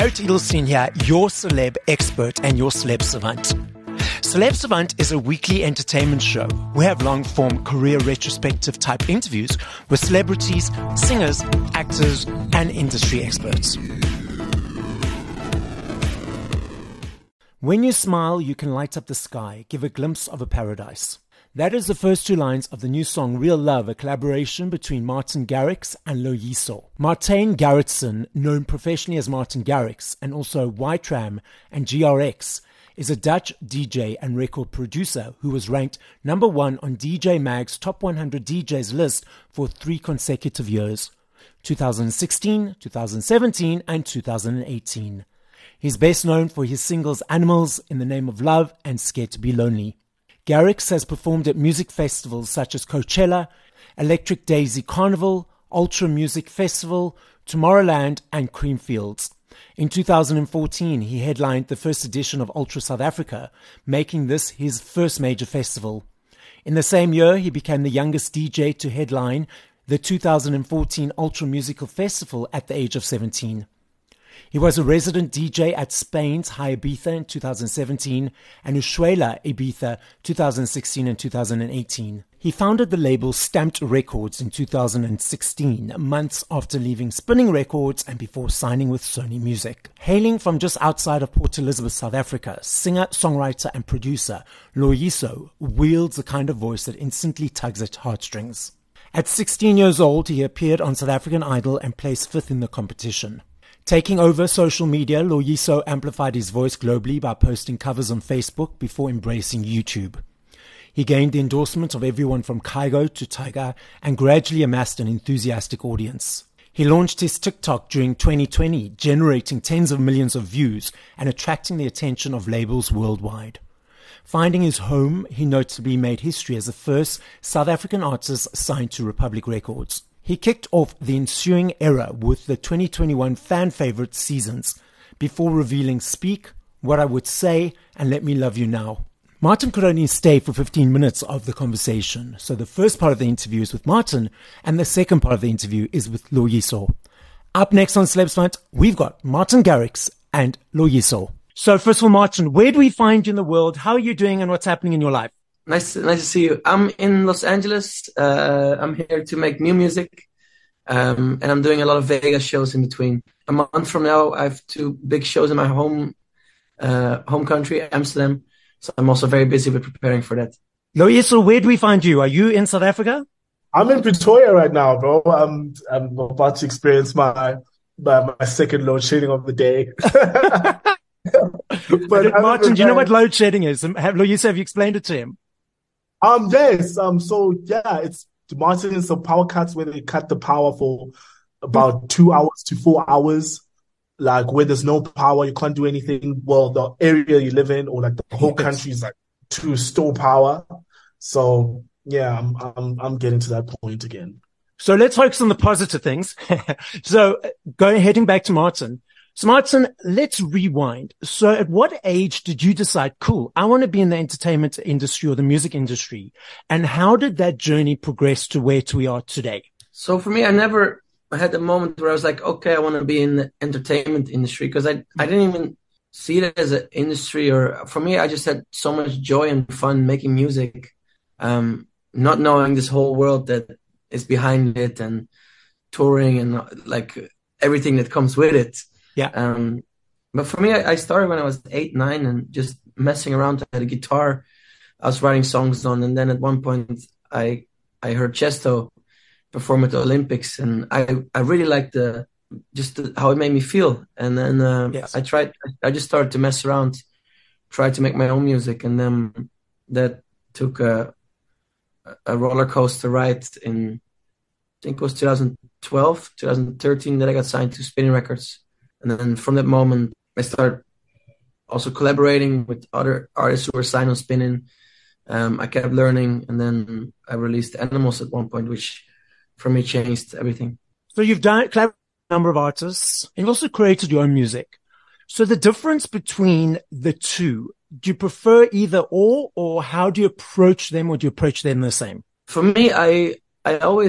Garrett Edelstein here, your celeb expert and your celeb savant. Celeb Savant is a weekly entertainment show. We have long-form career retrospective type interviews with celebrities, singers, actors, and industry experts. When you smile, you can light up the sky, give a glimpse of a paradise. That is the first two lines of the new song Real Love, a collaboration between Martin Garrix and Loyiso. Martijn Gerritsen, known professionally as Martin Garrix and also Y-Tram and GRX, is a Dutch DJ and record producer who was ranked number 1 on DJ Mag's Top 100 DJs list for 3 consecutive years, 2016, 2017 and 2018. He's best known for his singles Animals, In the Name of Love and Scared to be Lonely. Garrix has performed at music festivals such as Coachella, Electric Daisy Carnival, Ultra Music Festival, Tomorrowland, and Creamfields. In 2014, he headlined the first edition of Ultra South Africa, making this his first major festival. In the same year, he became the youngest DJ to headline the 2014 Ultra Musical Festival at the age of 17. He was a resident DJ at Spain's High Ibiza in 2017 and Ushuaia Ibiza 2016 and 2018. He founded the label Stamped Records in 2016, months after leaving Spinning Records and before signing with Sony Music. Hailing from just outside of Port Elizabeth, South Africa, singer, songwriter and producer Loyiso wields the kind of voice that instantly tugs at heartstrings. At 16 years old, he appeared on South African Idol and placed 5th in the competition. Taking over social media, Loyiso amplified his voice globally by posting covers on Facebook before embracing YouTube. He gained the endorsement of everyone from Kygo to Tyga and gradually amassed an enthusiastic audience. He launched his TikTok during 2020, generating tens of millions of views and attracting the attention of labels worldwide. Finding his home, he notably made history as the first South African artist signed to Republic Records. He kicked off the ensuing era with the 2021 fan favorite Seasons, before revealing Speak, What I Would Say, and Let Me Love You Now. Martin could only stay for 15 minutes of the conversation, so the first part of the interview is with Martin, and the second part of the interview is with Loyiso. Up next on Celeb Savant, we've got Martin Garrix and Loyiso. So first of all, Martin, where do we find you in the world? How are you doing and what's happening in your life? Nice to see you. I'm in Los Angeles. I'm here to make new music, and I'm doing a lot of Vegas shows in between. A month from now, I have 2 big shows in my home country, Amsterdam. So I'm also very busy with preparing for that. Loyiso, where do we find you? Are you in South Africa? I'm in Pretoria right now, bro. I'm about to experience my second load shedding of the day. But Martin, do you know what load shedding is? Loyiso, have you explained it to him? Yes. So yeah, it's Martin's power cuts where they cut the power for about 2 hours to 4 hours. Like where there's no power, you can't do anything. Well, the area you live in or like the whole country is like to store power. So yeah, I'm getting to that point again. So let's focus on the positive things. So heading back to Martin. So Martin, let's rewind. So at what age did you decide, cool, I want to be in the entertainment industry or the music industry? And how did that journey progress to where we are today? So for me, I had a moment where I was like, okay, I want to be in the entertainment industry because I didn't even see it as an industry, or for me, I just had so much joy and fun making music, not knowing this whole world that is behind it and touring and like everything that comes with it. Yeah. But for me, I started when I was 8, 9 and just messing around. I had a guitar I was writing songs on. And then at one point I heard Chesto perform at the Olympics, and I really liked how it made me feel. And then yes. I just started to mess around, tried to make my own music. And then that took a roller coaster ride in, I think it was 2012, 2013 that I got signed to Spinning Records. And then from that moment, I started also collaborating with other artists who were signed on Spinning. I kept learning, and then I released Animals at one point, which for me changed everything. So you've collaborated with a number of artists, and you've also created your own music. So the difference between the two, do you prefer either or how do you approach them, or do you approach them the same? For me, I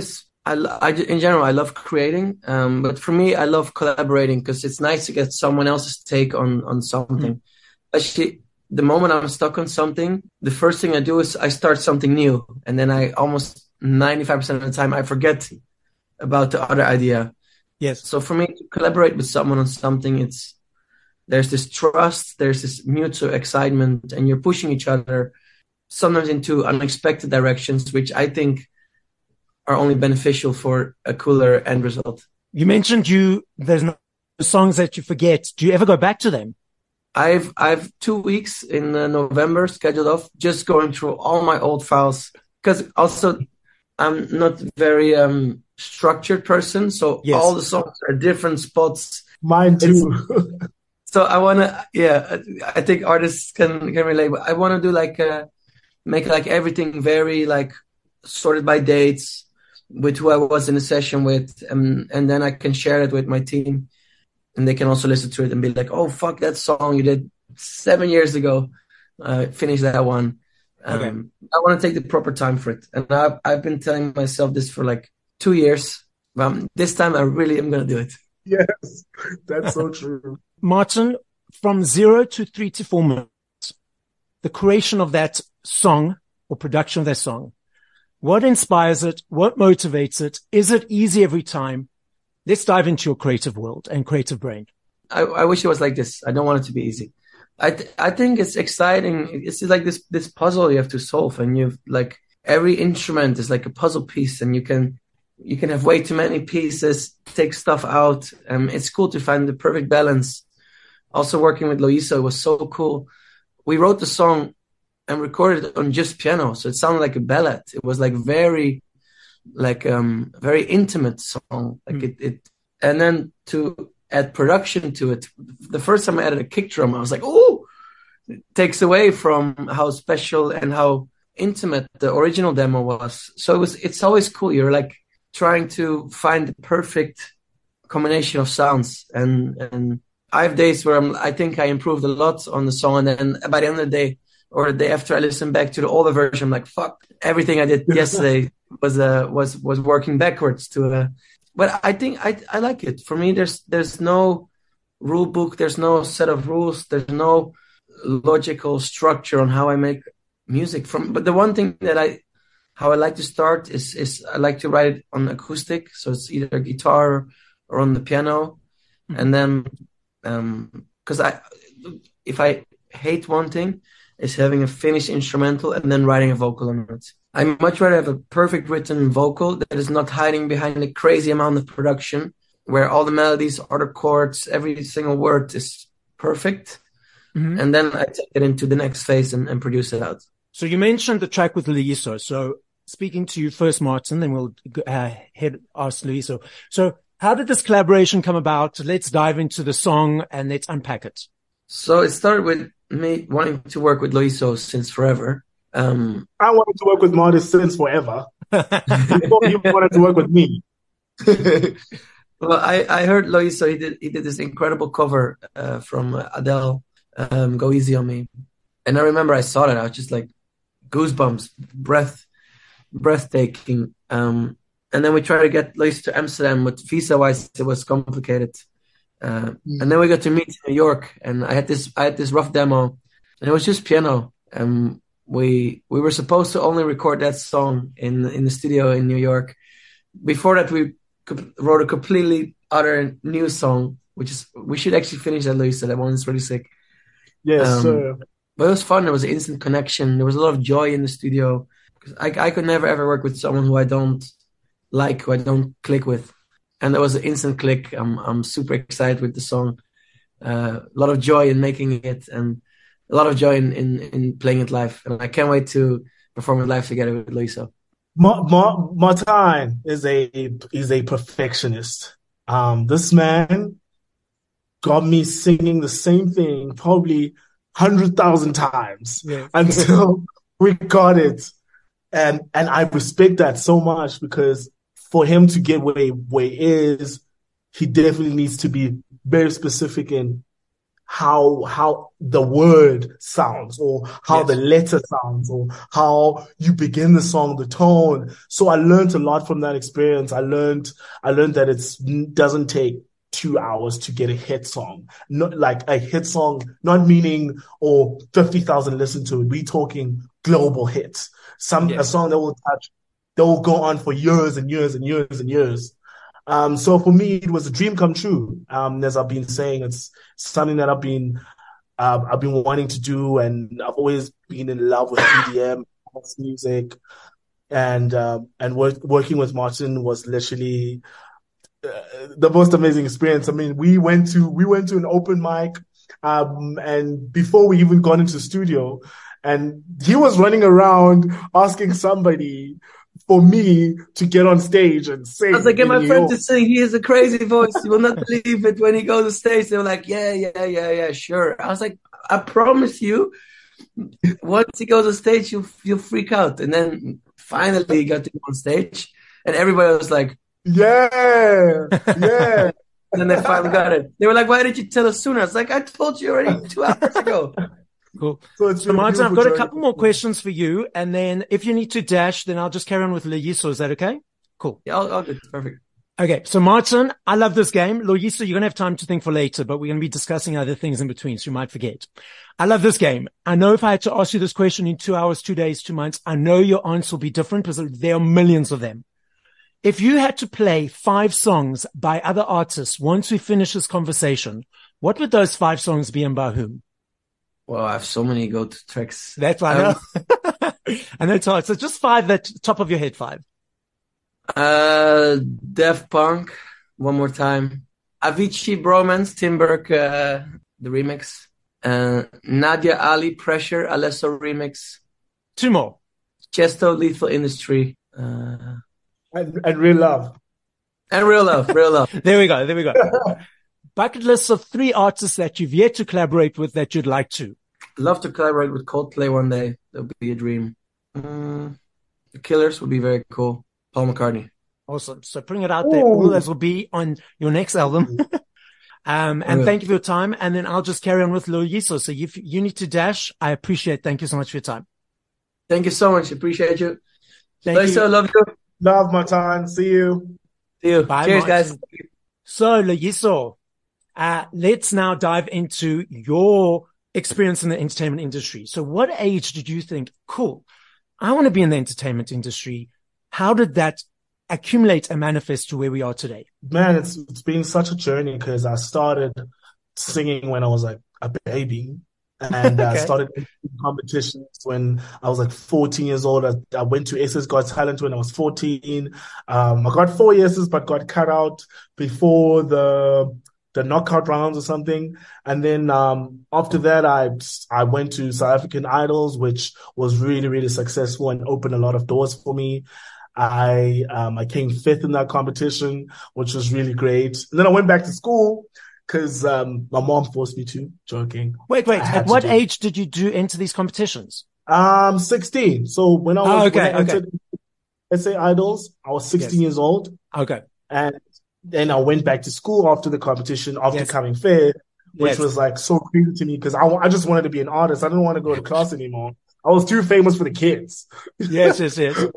in general, I love creating. But for me, I love collaborating because it's nice to get someone else's take on something. Actually, the moment I'm stuck on something, the first thing I do is I start something new, and then I almost 95% of the time I forget about the other idea. Yes. So for me to collaborate with someone on something, there's this trust, there's this mutual excitement, and you're pushing each other sometimes into unexpected directions, which I think are only beneficial for a cooler end result. You mentioned there's no songs that you forget. Do you ever go back to them? I've 2 weeks in November scheduled off, just going through all my old files, because also I'm not very structured person, so Yes. all the songs are different spots. Mine too. So I wanna, I think artists can relate. But I wanna do make like everything very like sorted by dates with who I was in a session with, and then I can share it with my team, and they can also listen to it and be like, "Oh fuck, that song you did 7 years ago, finish that one." Okay. I want to take the proper time for it, and I've been telling myself this for like 2 years. This time I really am gonna do it. Yes, that's so true. Martin, from 0 to 3 to 4 minutes, the creation of that song or production of that song, what inspires it? What motivates it? Is it easy every time? Let's dive into your creative world and creative brain. I wish it was like this. I don't want it to be easy. I think it's exciting. It's like this puzzle you have to solve, and you've like every instrument is like a puzzle piece, and you can have way too many pieces, take stuff out. It's cool to find the perfect balance. Also working with Loiso was so cool. We wrote the song and recorded it on just piano, so it sounded like a ballad. It was like very intimate song. Like it, and then to add production to it. The first time I added a kick drum, I was like, "Oh!" It takes away from how special and how intimate the original demo was. So it's always cool. You're like trying to find the perfect combination of sounds, and I have days where I think I improved a lot on the song, and then by the end of the day or the day after, I listen back to the older version, I'm like, "Fuck, everything I did yesterday was working backwards to." But I think I like it. For me, there's no rule book, there's no set of rules, there's no logical structure on how I make music. But the one thing that how I like to start is I like to write it on acoustic, so it's either guitar or on the piano, and then because if I hate one thing, is having a finished instrumental and then writing a vocal on it. I much rather have a perfect written vocal that is not hiding behind a crazy amount of production, where all the melodies, all the chords, every single word is perfect. Mm-hmm. And then I take it into the next phase and produce it out. So you mentioned the track with Loiso. So speaking to you first, Martin, then we'll ask Loiso. So how did this collaboration come about? Let's dive into the song and let's unpack it. So it started with me wanting to work with Loiso since forever. I wanted to work with Martin since forever. You wanted to work with me. Well, I heard Loiso. He did this incredible cover from Adele, "Go Easy on Me," and I remember I saw that. I was just like goosebumps, breathtaking. And then we tried to get Loiso to Amsterdam, but visa-wise it was complicated. And then we got to meet in New York, and I had this rough demo, and it was just piano. We were supposed to only record that song in the studio in New York. Before that, we wrote a completely other new song, we should actually finish that, Loiso. That one is really sick. Yes, sir. But it was fun. There was an instant connection. There was a lot of joy in the studio. I could never ever work with someone who I don't like, who I don't click with. And there was an instant click. I'm super excited with the song. A lot of joy in making it, and a lot of joy in playing it live. And I can't wait to perform it live together with Loiso. Martin is a perfectionist. This man got me singing the same thing probably 100,000 times until we got it. And I respect that so much, because for him to get where he is, he definitely needs to be very specific in how the word sounds, or how the letter sounds, or how you begin the song, the tone. So I learned a lot from that experience. I learned that it doesn't take 2 hours to get a hit song. Not like a hit song, not meaning or 50,000 listen to it. We talking global hits. A song that will go on for years and years and years and years. So for me, it was a dream come true. As I've been saying, it's something that I've been wanting to do, and I've always been in love with EDM, house music, and working with Martin was literally the most amazing experience. I mean, we went to an open mic, and before we even got into the studio, and he was running around asking somebody for me to get on stage and sing. I was like, get my friend to sing. He has a crazy voice. You will not believe it. When he goes on stage, they were like, yeah, sure. I was like, I promise you, once he goes on stage, you'll freak out. And then finally he got to go on stage, and everybody was like, yeah. And then they finally got it. They were like, why did you tell us sooner? I was like, I told you already 2 hours ago. Cool. So Martin, I've got a couple more questions for you, and then if you need to dash, then I'll just carry on with Loyiso. Is that okay? Cool. Yeah, I'll do it. Perfect. Okay. So Martin, I love this game. Loyiso, you're going to have time to think for later, but we're going to be discussing other things in between, so you might forget. I love this game. I know if I had to ask you this question in 2 hours, 2 days, 2 months, I know your answer will be different because there are millions of them. If you had to play 5 songs by other artists once we finish this conversation, what would those 5 songs be and by whom? Well, I have so many go-to tracks. That's what I know. I know it's hard. So just 5 at top of your head, 5. Daft Punk, One More Time. Avicii, Bromance, Tim Burke, the remix. Nadia Ali, Pressure, Alesso remix. 2 more. Chesto, Lethal Industry. And Real Love. And Real Love. There we go. Bucket lists of 3 artists that you've yet to collaborate with that you'd like to. Love to collaborate with Coldplay one day. That would be a dream. The Killers would be very cool. Paul McCartney. Awesome. So putting it out there, all those will be on your next album. And thank you for your time. And then I'll just carry on with Loyiso. So if you need to dash, I appreciate it. Thank you so much for your time. Thank you so much. Appreciate you. Thank you. Love you. Love my time. See you. Bye, cheers, guys. So Loyiso, let's now dive into your experience in the entertainment industry. So what age did you think, cool, I want to be in the entertainment industry? How did that accumulate and manifest to where we are today? Man, it's been such a journey because I started singing when I was like a baby, and I started in competitions when I was like 14 years old. I went to SS Got Talent when I was 14. I got 4 yeses, but got cut out before the knockout rounds or something. And then after that, I went to South African Idols, which was really, really successful and opened a lot of doors for me. I came 5th in that competition, which was really great. And then I went back to school because my mom forced me to. Joking. Wait. At what age did you enter these competitions? 16. So when I entered SA Idols, I was 16 years old. Okay. And then I went back to school after the competition, after coming 5th, which was like so crazy to me because I just wanted to be an artist. I didn't want to go to class anymore. I was too famous for the kids. Yes. So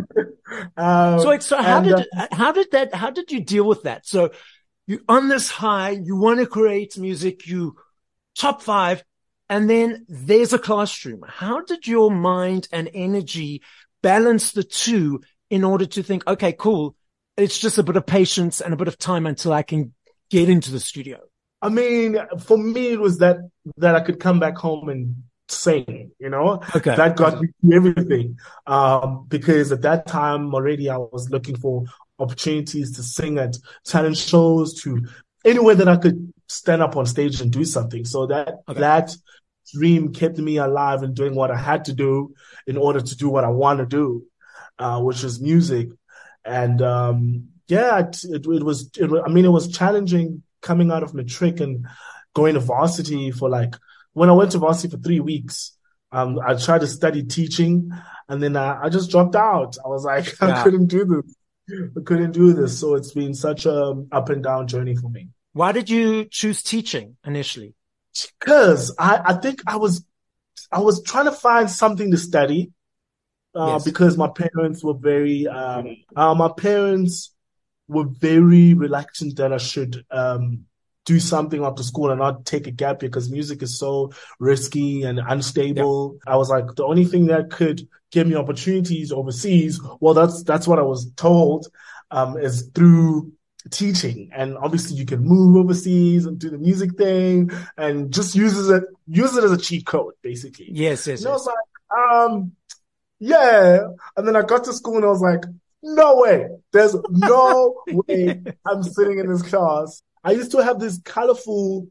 how did you deal with that? So you on this high, you want to create music, you top 5, and then there's a classroom. How did your mind and energy balance the two in order to think, okay, cool, it's just a bit of patience and a bit of time until I can get into the studio? I mean, for me, it was that I could come back home and sing, Okay. That got me through everything. Because at that time already I was looking for opportunities to sing at talent shows, to anywhere that I could stand up on stage and do something. So that dream kept me alive and doing what I had to do in order to do what I want to do, which is music. And, it was challenging coming out of matric and going to varsity when I went to varsity for 3 weeks, I tried to study teaching, and then I just dropped out. I was like, I couldn't do this. So it's been such a up and down journey for me. Why did you choose teaching initially? Because I think I was trying to find something to study, Yes. because my parents were very reluctant that I should do something after school and not take a gap year because music is so risky and Yeah. unstable. I was like, the only thing that could give me opportunities overseas, well, that's what I was told, is through teaching. And obviously you can move overseas and do the music thing and just use it as a cheat code, basically. Yes, yes, And I was yes. like, yeah. And then I got to school and I was like, no way. There's no way I'm sitting in this class. I used to have these colorful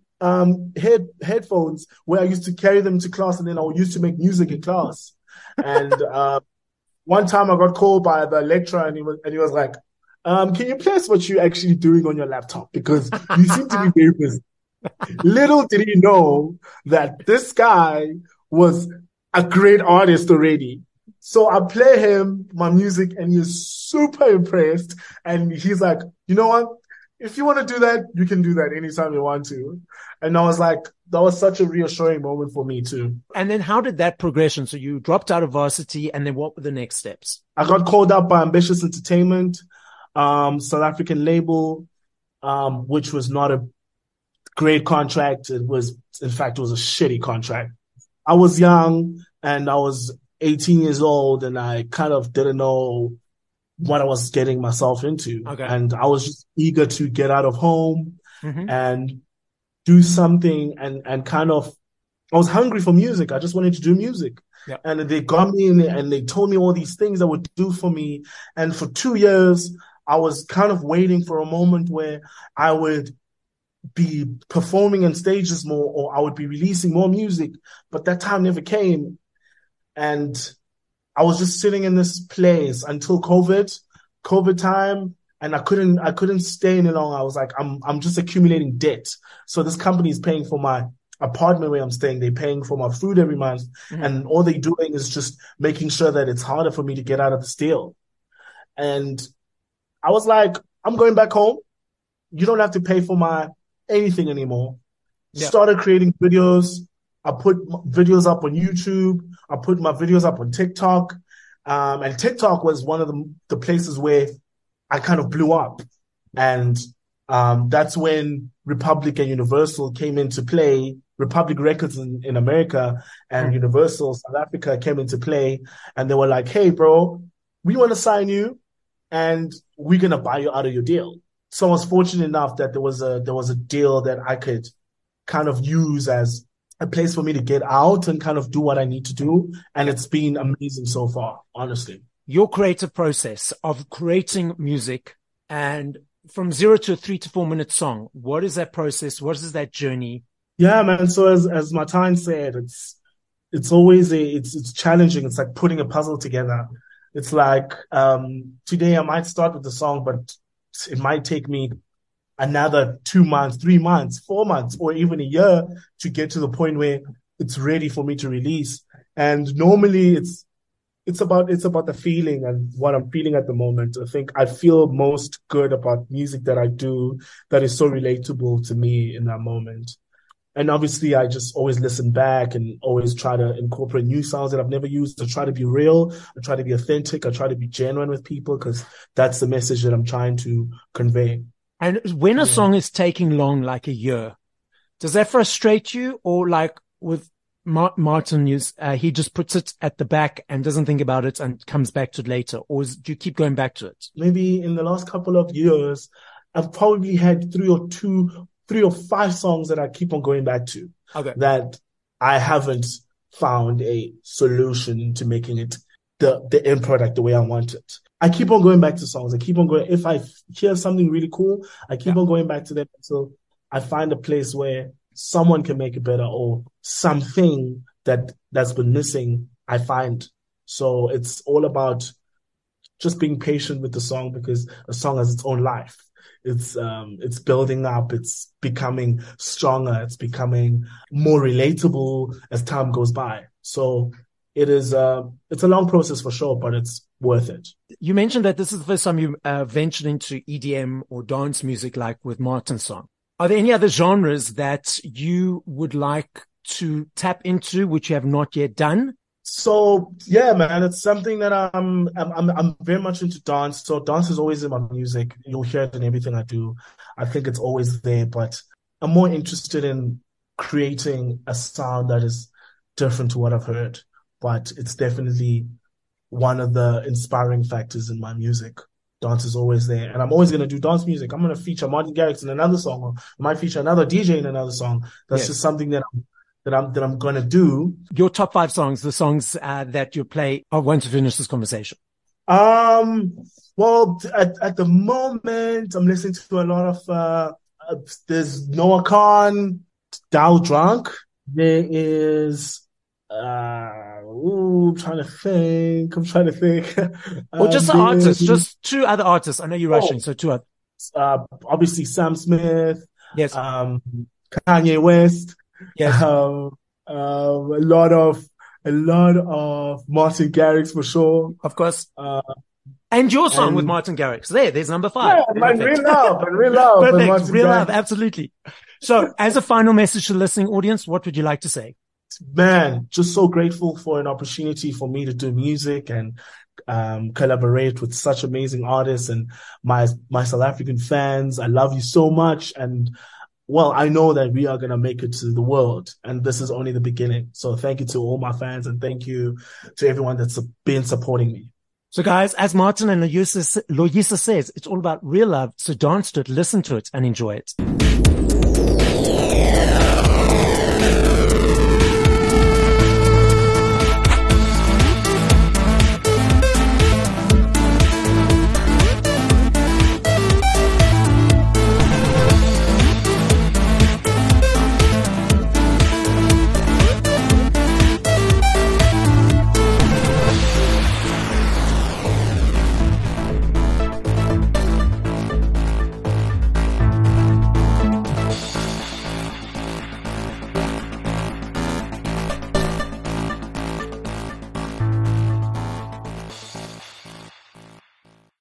headphones where I used to carry them to class and then I used to make music in class. And one time I got called by the lecturer and he was like, can you play us what you're actually doing on your laptop? Because you seem to be very busy. Little did he know that this guy was a great artist already. So I play him my music and he's super impressed. And he's like, you know what? If you want to do that, you can do that anytime you want to. And I was like, that was such a reassuring moment for me too. And then how did that progression? So you dropped out of varsity, and then what were the next steps? I got called up by Ambitious Entertainment, South African label, which was not a great contract. In fact, it was a shitty contract. I was young and I was 18 years old and I kind of didn't know what I was getting myself into. Okay. And I was just eager to get out of home Mm-hmm. and do something and kind of, I was hungry for music. I just wanted to do music. Yeah. And they got me in and they told me all these things that would do for me. And for 2 years, I was kind of waiting for a moment where I would be performing on stages more or I would be releasing more music, but that time never came. And I was just sitting in this place until COVID time, and I couldn't stay any longer. I was like, I'm just accumulating debt. So this company is paying for my apartment where I'm staying. They're paying for my food every month. Mm-hmm. And all they're doing is just making sure that it's harder for me to get out of the deal. And I was like, I'm going back home. You don't have to pay for my anything anymore. Yeah. Started creating videos. I put videos up on YouTube. I put my videos up on TikTok. And TikTok was one of the places where I kind of blew up. And that's when Republic and Universal came into play. Republic Records in America and Universal South Africa came into play. And they were like, hey, bro, we want to sign you and we're going to buy you out of your deal. So I was fortunate enough that there was a deal that I could kind of use as a place for me to get out and kind of do what I need to do. And it's been amazing so far, honestly. Your creative process of creating music and from 0 to a 3 to 4 minute song, what is that process? What is that journey? Yeah, man. So as Martin said, it's always it's challenging. It's like putting a puzzle together. It's like, today I might start with the song, but it might take me another 2 months, 3 months, 4 months, or even a year to get to the point where it's ready for me to release. And normally it's about the feeling and what I'm feeling at the moment. I think I feel most good about music that I do that is so relatable to me in that moment. And obviously, I just always listen back and always try to incorporate new sounds that I've never used. I try to be real. I try to be authentic. I try to be genuine with people because that's the message that I'm trying to convey. And when a song is taking long, like a year, does that frustrate you? Or like with Martin, he just puts it at the back and doesn't think about it and comes back to it later? Or do you keep going back to it? Maybe in the last couple of years, I've probably had 3 or 5 songs that I keep on going back to. Okay. That I haven't found a solution to making it the end product the way I want it. I keep on going back to songs. I keep on going. If I hear something really cool, I keep on going back to them until I find a place where someone can make it better or something that's been missing, I find. So it's all about just being patient with the song because a song has its own life. It's building up, it's becoming stronger, it's becoming more relatable as time goes by. So it's a long process for sure, but it's worth it. You mentioned that this is the first time you ventured into EDM or dance music, like with Martin's song. Are there any other genres that you would like to tap into, which you have not yet done? So yeah, man, it's something that I'm very much into dance. So dance is always in my music. You'll hear it in everything I do. I think it's always there, but I'm more interested in creating a sound that is different to what I've heard. But it's definitely one of the inspiring factors in my music. Dance is always there, and I'm always going to do dance music. I'm going to feature Martin Garrix in another song, or I might feature another DJ in another song. That's just something that I'm going to do. Your top 5 songs, the songs that you play. I want to finish this conversation. Well, at the moment, I'm listening to a lot of, there's Noah Khan, Dow Drunk. There is, I'm trying to think. Or just the artists, just 2 other artists. I know you're rushing, so 2 others. Obviously Sam Smith. Yes. Kanye West. Yes. A lot of Martin Garrix for sure. Of course. And your song with Martin Garrix. There's number 5. Yeah, and Real Love. Perfect. Real Love, absolutely. So as a final message to the listening audience, what would you like to say? Man, just so grateful for an opportunity for me to do music and collaborate with such amazing artists and my South African fans. I love you so much. And well, I know that we are going to make it to the world, and this is only the beginning. So thank you to all my fans, and thank you to everyone that's been supporting me. So guys, as Martin and Loyisa says, it's all about real love. So dance to it, listen to it, and enjoy it.